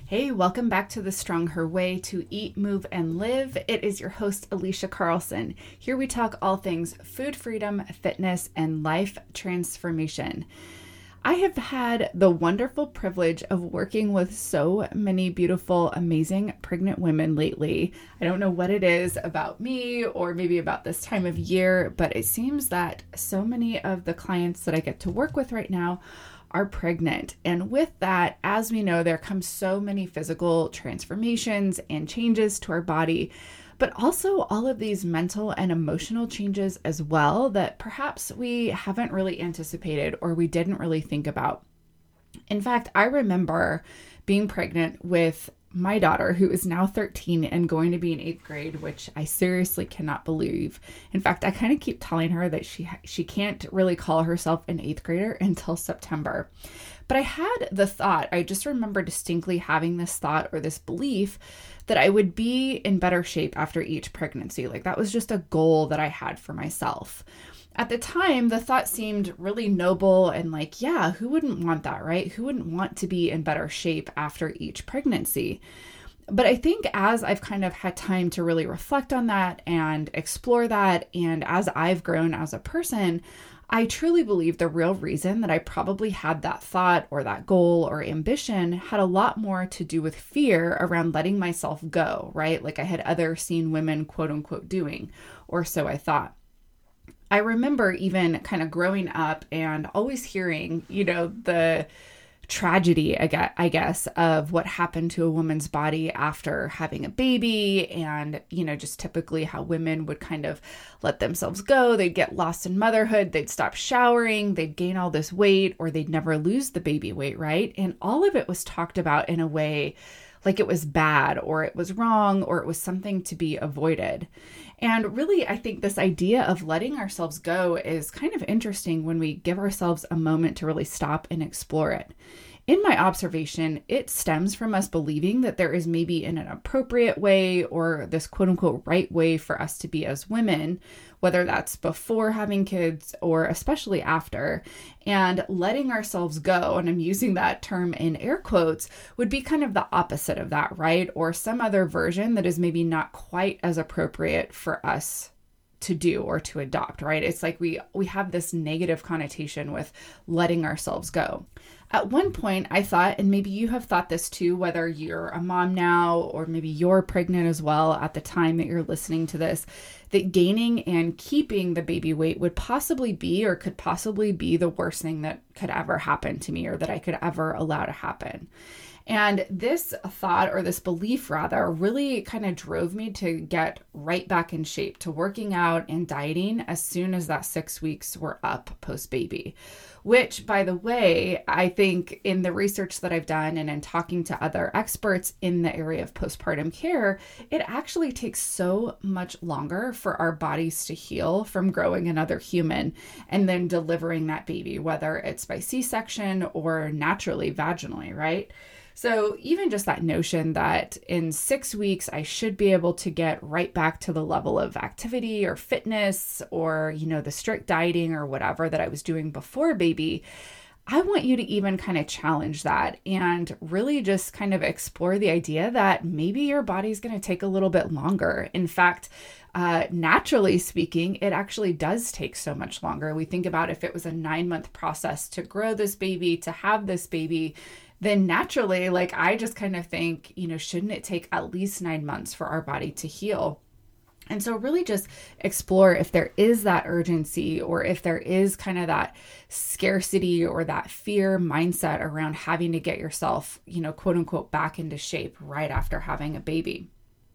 Hey, welcome back to the Strong Her Way to Eat, Move, and Live. It is your host, Alicia Carlson. Here we talk all things food freedom, fitness, and life transformation. I have had the wonderful privilege of working with so many beautiful, amazing pregnant women lately. I don't know what it is about me or maybe about this time of year, but it seems that so many of the clients that I get to work with right now are pregnant. And with that, as we know, there comes so many physical transformations and changes to our body, but also all of these mental and emotional changes as well that perhaps we haven't really anticipated or we didn't really think about. In fact, I remember being pregnant with my daughter, who is now 13 and going to be in 8th grade, which I seriously cannot believe. In fact, I kind of keep telling her that she can't really call herself an 8th grader until September. But I had the thought, I just remember distinctly having this thought or this belief that I would be in better shape after each pregnancy. Like that was just a goal that I had for myself. At the time, the thought seemed really noble and like, yeah, who wouldn't want that, right? Who wouldn't want to be in better shape after each pregnancy? But I think as I've kind of had time to really reflect on that and explore that, and as I've grown as a person, I truly believe the real reason that I probably had that thought or that goal or ambition had a lot more to do with fear around letting myself go, right? Like I had seen women quote unquote doing, or so I thought. I remember even kind of growing up and always hearing, the tragedy, I guess, of what happened to a woman's body after having a baby and, just typically how women would kind of let themselves go. They'd get lost in motherhood. They'd stop showering. They'd gain all this weight or they'd never lose the baby weight, right? And all of it was talked about in a way like it was bad or it was wrong or it was something to be avoided. And really, I think this idea of letting ourselves go is kind of interesting when we give ourselves a moment to really stop and explore it. In my observation, it stems from us believing that there is maybe an appropriate way or this quote unquote right way for us to be as women, whether that's before having kids or especially after. And letting ourselves go, and I'm using that term in air quotes, would be kind of the opposite of that, right? Or some other version that is maybe not quite as appropriate for us to do or to adopt, right? It's like we have this negative connotation with letting ourselves go. At one point, I thought, and maybe you have thought this too, whether you're a mom now or maybe you're pregnant as well at the time that you're listening to this, that gaining and keeping the baby weight would possibly be or could possibly be the worst thing that could ever happen to me or that I could ever allow to happen. And this thought or this belief rather really kind of drove me to get right back in shape, to working out and dieting as soon as that 6 weeks were up post-baby, which by the way, I think in the research that I've done and in talking to other experts in the area of postpartum care, it actually takes so much longer for our bodies to heal from growing another human and then delivering that baby, whether it's by C-section or naturally vaginally, right? So even just that notion that in 6 weeks, I should be able to get right back to the level of activity or fitness or, the strict dieting or whatever that I was doing before baby, I want you to even kind of challenge that and really just kind of explore the idea that maybe your body's going to take a little bit longer. In fact, naturally speaking, it actually does take so much longer. We think about if it was a 9-month process to grow this baby, to have this baby, then naturally, like I just kind of think, shouldn't it take at least 9 months for our body to heal? And so really just explore if there is that urgency or if there is kind of that scarcity or that fear mindset around having to get yourself, quote unquote, back into shape right after having a baby.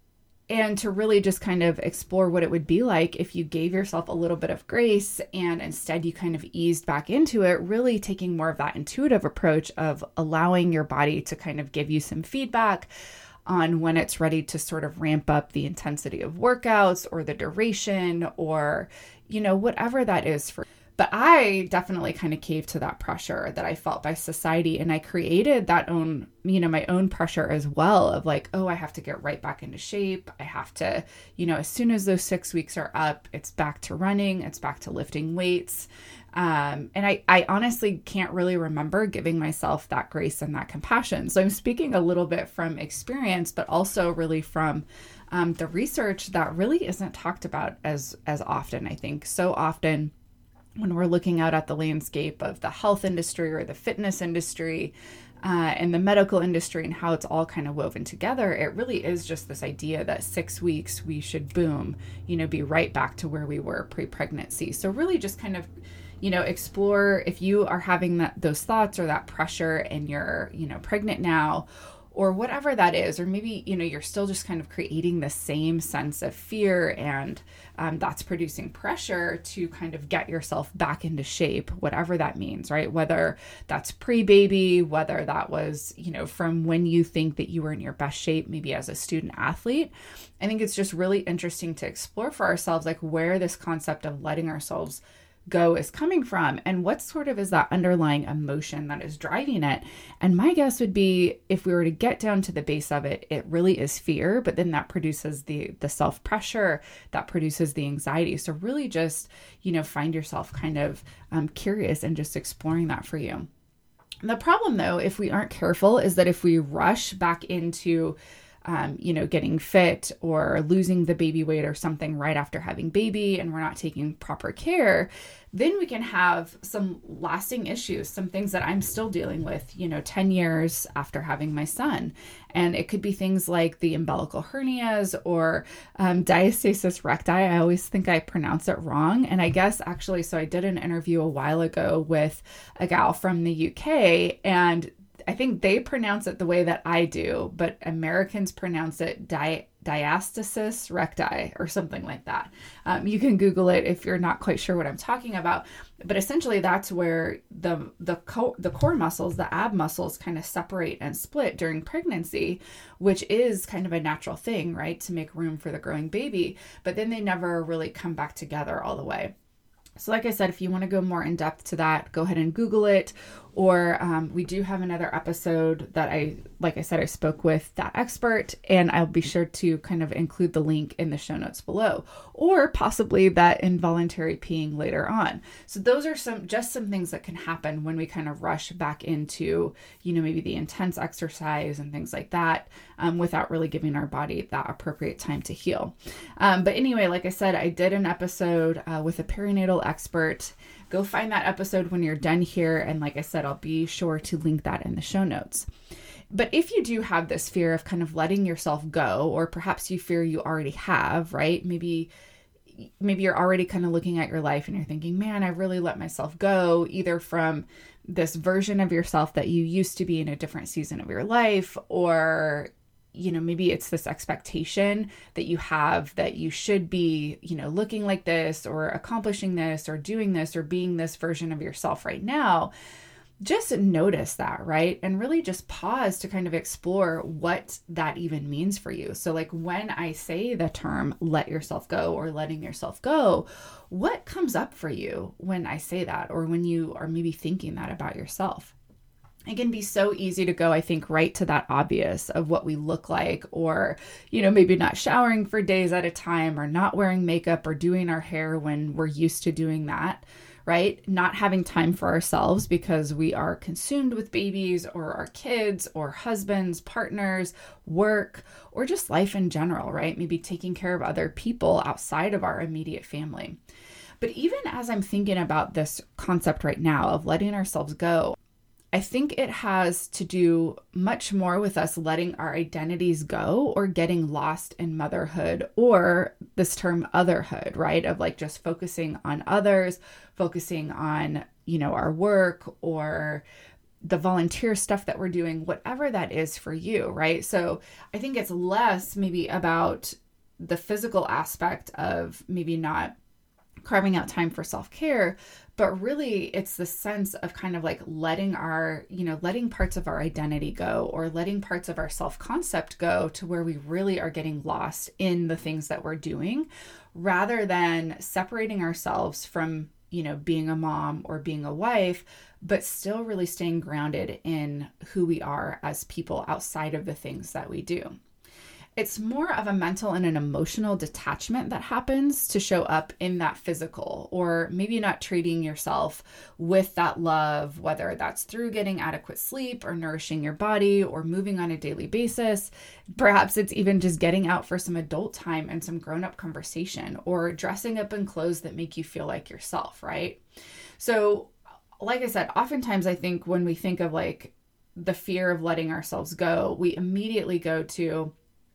And to really just kind of explore what it would be like if you gave yourself a little bit of grace and instead you kind of eased back into it, really taking more of that intuitive approach of allowing your body to kind of give you some feedback on when it's ready to sort of ramp up the intensity of workouts or the duration or, whatever that is for. But I definitely kind of caved to that pressure that I felt by society. And I created that own, my own pressure as well of like, oh, I have to get right back into shape. I have to, as soon as those 6 weeks are up, it's back to running. It's back to lifting weights. And I honestly can't really remember giving myself that grace and that compassion. So I'm speaking a little bit from experience, but also really from the research that really isn't talked about as often. I think so often when we're looking out at the landscape of the health industry or the fitness industry, and the medical industry and how it's all kind of woven together, it really is just this idea that 6 weeks we should be right back to where we were pre-pregnancy. So really just kind of, explore if you are having those thoughts or that pressure and you're, pregnant now, or whatever that is, or maybe, you're still just kind of creating the same sense of fear and that's producing pressure to kind of get yourself back into shape, whatever that means, right? Whether that's pre-baby, whether that was, from when you think that you were in your best shape, maybe as a student athlete. I think it's just really interesting to explore for ourselves, like where this concept of letting ourselves go is coming from and what sort of is that underlying emotion that is driving it. And my guess would be, if we were to get down to the base of it, it really is fear, but then that produces the self-pressure, that produces the anxiety. So really just, find yourself kind of curious and just exploring that for you. The problem though, if we aren't careful, is that if we rush back into getting fit or losing the baby weight or something right after having baby and we're not taking proper care, then we can have some lasting issues, some things that I'm still dealing with, 10 years after having my son. And it could be things like the umbilical hernias or diastasis recti. I always think I pronounce it wrong. And I guess actually, so I did an interview a while ago with a gal from the UK, and I think they pronounce it the way that I do, but Americans pronounce it diastasis recti or something like that. You can Google it if you're not quite sure what I'm talking about. But essentially, that's where the core muscles, the ab muscles, kind of separate and split during pregnancy, which is kind of a natural thing, right, to make room for the growing baby. But then they never really come back together all the way. So like I said, if you want to go more in depth to that, go ahead and Google it. Or we do have another episode that I spoke with that expert, and I'll be sure to kind of include the link in the show notes below, or possibly that involuntary peeing later on. So those are some things that can happen when we kind of rush back into, maybe the intense exercise and things like that, without really giving our body that appropriate time to heal. But anyway, like I said, I did an episode with a perinatal expert. Go find that episode when you're done here. And like I said, I'll be sure to link that in the show notes. But if you do have this fear of kind of letting yourself go, or perhaps you fear you already have, right? Maybe you're already kind of looking at your life and you're thinking, man, I really let myself go, either from this version of yourself that you used to be in a different season of your life, or maybe it's this expectation that you have that you should be, looking like this or accomplishing this or doing this or being this version of yourself right now. Just notice that, right? And really just pause to kind of explore what that even means for you. So like when I say the term let yourself go or letting yourself go, what comes up for you when I say that, or when you are maybe thinking that about yourself? It can be so easy to go, I think, right to that obvious of what we look like, or, maybe not showering for days at a time, or not wearing makeup or doing our hair when we're used to doing that, right? Not having time for ourselves because we are consumed with babies or our kids or husbands, partners, work, or just life in general, right? Maybe taking care of other people outside of our immediate family. But even as I'm thinking about this concept right now of letting ourselves go, I think it has to do much more with us letting our identities go, or getting lost in motherhood, or this term otherhood, right? Of like just focusing on others, focusing on, our work or the volunteer stuff that we're doing, whatever that is for you, right? So I think it's less maybe about the physical aspect of maybe not carving out time for self-care, but really it's the sense of kind of like letting parts of our identity go, or letting parts of our self-concept go, to where we really are getting lost in the things that we're doing, rather than separating ourselves from, being a mom or being a wife, but still really staying grounded in who we are as people outside of the things that we do. It's more of a mental and an emotional detachment that happens to show up in that physical, or maybe not treating yourself with that love, whether that's through getting adequate sleep or nourishing your body or moving on a daily basis. Perhaps it's even just getting out for some adult time and some grown-up conversation, or dressing up in clothes that make you feel like yourself, right? So, like I said, oftentimes I think when we think of like the fear of letting ourselves go, we immediately go to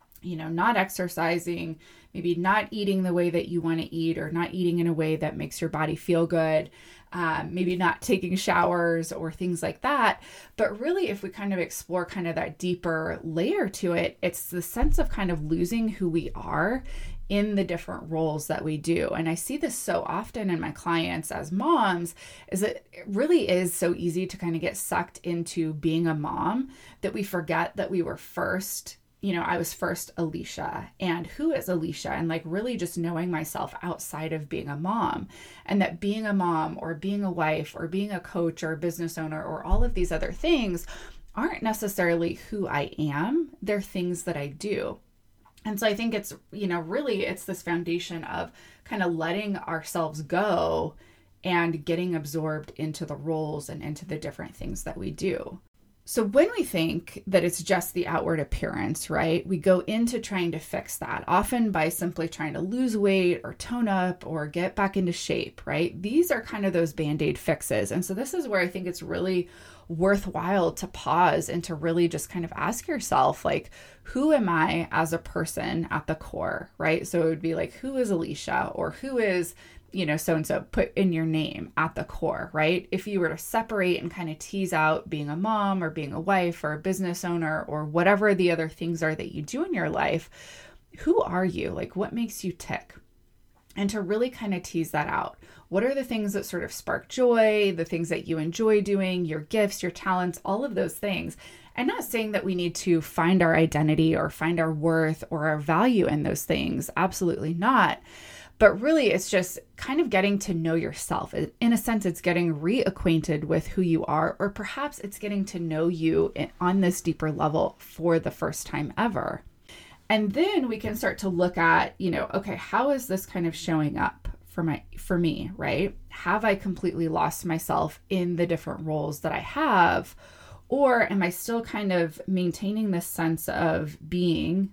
not exercising, maybe not eating the way that you want to eat, or not eating in a way that makes your body feel good, maybe not taking showers or things like that. But really, if we kind of explore kind of that deeper layer to it, it's the sense of kind of losing who we are in the different roles that we do. And I see this so often in my clients as moms, is that it really is so easy to kind of get sucked into being a mom that we forget that we were first. I was first Alicia, and who is Alicia? And like really just knowing myself outside of being a mom, and that being a mom or being a wife or being a coach or a business owner or all of these other things aren't necessarily who I am. They're things that I do. And so I think it's, really it's this foundation of kind of letting ourselves go and getting absorbed into the roles and into the different things that we do. So when we think that it's just the outward appearance, right, we go into trying to fix that, often by simply trying to lose weight or tone up or get back into shape, right? These are kind of those Band-Aid fixes. And so this is where I think it's really worthwhile to pause and to really just kind of ask yourself, like, who am I as a person at the core, right? So it would be like, who is Alicia, or who is so-and-so, put in your name at the core, right? If you were to separate and kind of tease out being a mom or being a wife or a business owner or whatever the other things are that you do in your life, who are you? Like, what makes you tick? And to really kind of tease that out. What are the things that sort of spark joy, the things that you enjoy doing, your gifts, your talents, all of those things? I'm not saying that we need to find our identity or find our worth or our value in those things. Absolutely not. But really, it's just kind of getting to know yourself. In a sense, it's getting reacquainted with who you are, or perhaps it's getting to know you on this deeper level for the first time ever. And then we can start to look at, okay, how is this kind of showing up for me, right? Have I completely lost myself in the different roles that I have? Or am I still kind of maintaining this sense of being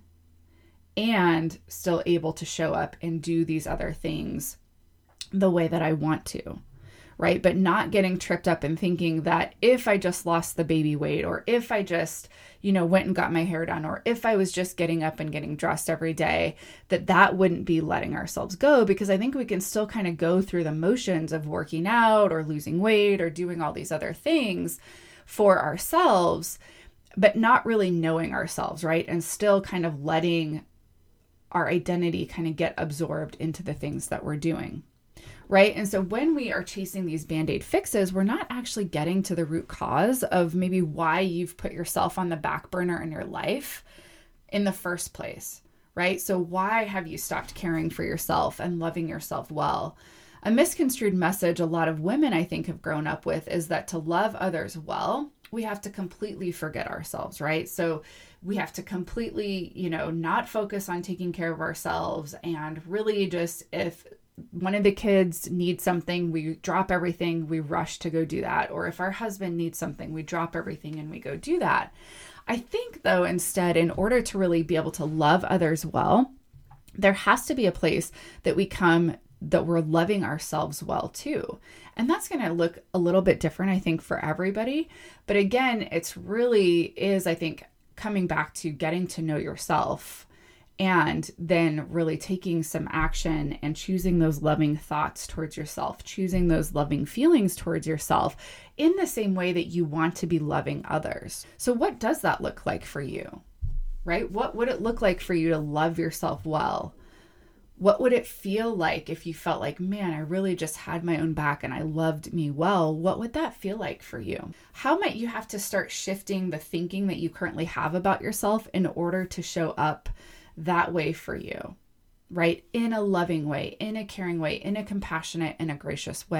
and still able to show up and do these other things the way that I want to, right? But not getting tripped up and thinking that if I just lost the baby weight, or if I just, went and got my hair done, or if I was just getting up and getting dressed every day, that wouldn't be letting ourselves go. Because I think we can still kind of go through the motions of working out or losing weight or doing all these other things for ourselves, but not really knowing ourselves, right? And still kind of letting our identity kind of get absorbed into the things that we're doing, right? And so when we are chasing these Band-Aid fixes, we're not actually getting to the root cause of maybe why you've put yourself on the back burner in your life in the first place, right? So why have you stopped caring for yourself and loving yourself well? A misconstrued message a lot of women, I think, have grown up with is that to love others well, we have to completely forget ourselves, right? So we have to completely, not focus on taking care of ourselves, and really just, if one of the kids needs something, we drop everything, we rush to go do that. Or if our husband needs something, we drop everything and we go do that. I think, though, instead, in order to really be able to love others well, there has to be a place that we come that we're loving ourselves well too. And that's going to look a little bit different, I think, for everybody. But again, it's really is, I think, coming back to getting to know yourself, and then really taking some action and choosing those loving thoughts towards yourself, choosing those loving feelings towards yourself in the same way that you want to be loving others. So what does that look like for you, right? What would it look like for you to love yourself well? What would it feel like if you felt like, man, I really just had my own back and I loved me well? What would that feel like for you? How might you have to start shifting the thinking that you currently have about yourself in order to show up that way for you, right? In a loving way, in a caring way, in a compassionate and a gracious way.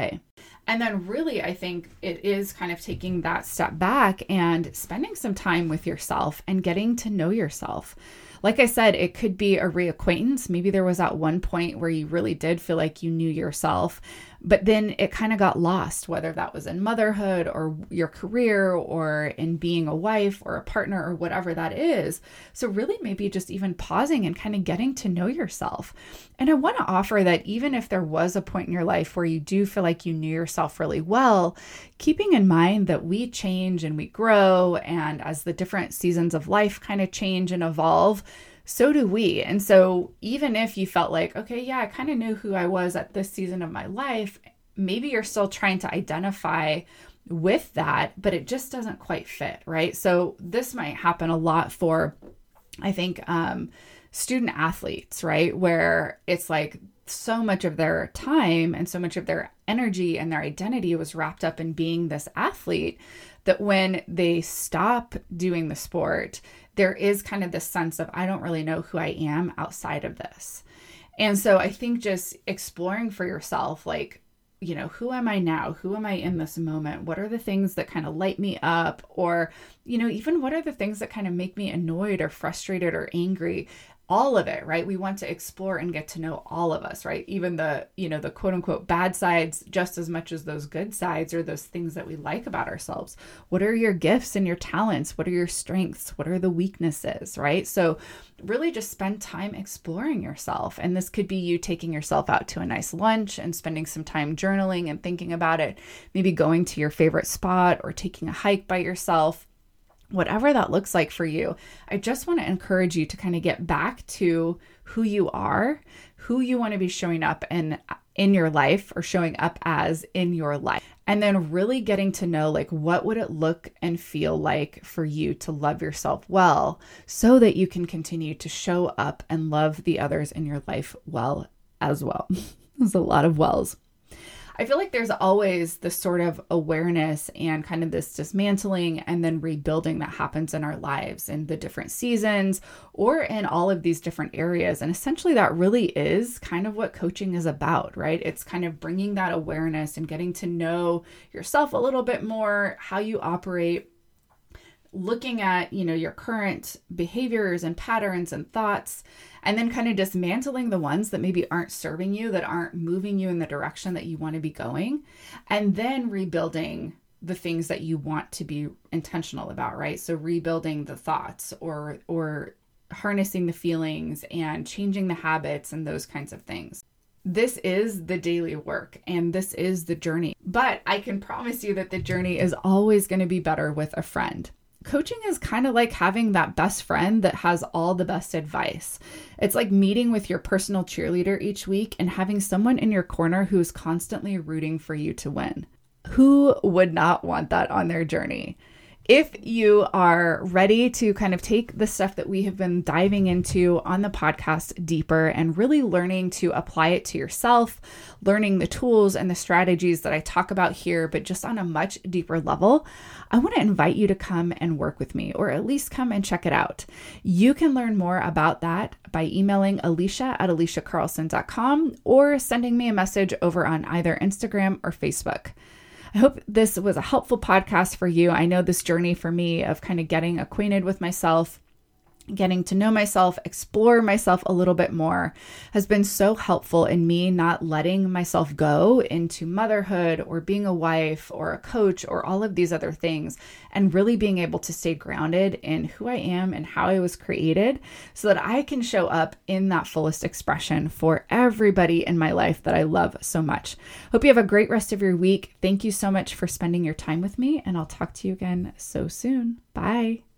And then really, I think it is kind of taking that step back and spending some time with yourself and getting to know yourself. Like I said, it could be a reacquaintance. Maybe there was at one point where you really did feel like you knew yourself, but then it kind of got lost, whether that was in motherhood or your career or in being a wife or a partner or whatever that is. So really maybe just even pausing and kind of getting to know yourself. And I want to offer that even if there was a point in your life where you do feel like you knew yourself really well, keeping in mind that we change and we grow, and as the different seasons of life kind of change and evolve, so do we. And so even if you felt like, okay, yeah, I kind of knew who I was at this season of my life, maybe you're still trying to identify with that, but it just doesn't quite fit, right? So this might happen a lot for, I think, student athletes, right? Where it's like so much of their time and so much of their energy and their identity was wrapped up in being this athlete that when they stop doing the sport, there is kind of this sense of, I don't really know who I am outside of this. And so I think just exploring for yourself, like, you know, who am I now? Who am I in this moment? What are the things that kind of light me up? Or, you know, even what are the things that kind of make me annoyed or frustrated or angry? All of it, right? We want to explore and get to know all of us, right? Even the, you know, the quote unquote bad sides, just as much as those good sides or those things that we like about ourselves. What are your gifts and your talents? What are your strengths? What are the weaknesses, right? So really just spend time exploring yourself. And this could be you taking yourself out to a nice lunch and spending some time journaling and thinking about it, maybe going to your favorite spot or taking a hike by yourself. Whatever that looks like for you, I just want to encourage you to kind of get back to who you are, who you want to be showing up in your life or showing up as in your life. And then really getting to know, like, what would it look and feel like for you to love yourself well so that you can continue to show up and love the others in your life well as well. There's a lot of wells. I feel like there's always this sort of awareness and kind of this dismantling and then rebuilding that happens in our lives in the different seasons or in all of these different areas. And essentially that really is kind of what coaching is about, right? It's kind of bringing that awareness and getting to know yourself a little bit more, how you operate, looking at, you know, your current behaviors and patterns and thoughts, and then kind of dismantling the ones that maybe aren't serving you, that aren't moving you in the direction that you want to be going, and then rebuilding the things that you want to be intentional about, right? So rebuilding the thoughts or harnessing the feelings and changing the habits and those kinds of things. This is the daily work and this is the journey, but I can promise you that the journey is always going to be better with a friend. Coaching is kind of like having that best friend that has all the best advice. It's like meeting with your personal cheerleader each week and having someone in your corner who's constantly rooting for you to win. Who would not want that on their journey? If you are ready to kind of take the stuff that we have been diving into on the podcast deeper and really learning to apply it to yourself, learning the tools and the strategies that I talk about here, but just on a much deeper level, I want to invite you to come and work with me, or at least come and check it out. You can learn more about that by emailing Alicia@aliciacarlson.com or sending me a message over on either Instagram or Facebook. I hope this was a helpful podcast for you. I know this journey for me of kind of getting acquainted with myself, getting to know myself, explore myself a little bit more has been so helpful in me not letting myself go into motherhood or being a wife or a coach or all of these other things, and really being able to stay grounded in who I am and how I was created so that I can show up in that fullest expression for everybody in my life that I love so much. Hope you have a great rest of your week. Thank you so much for spending your time with me, and I'll talk to you again so soon. Bye.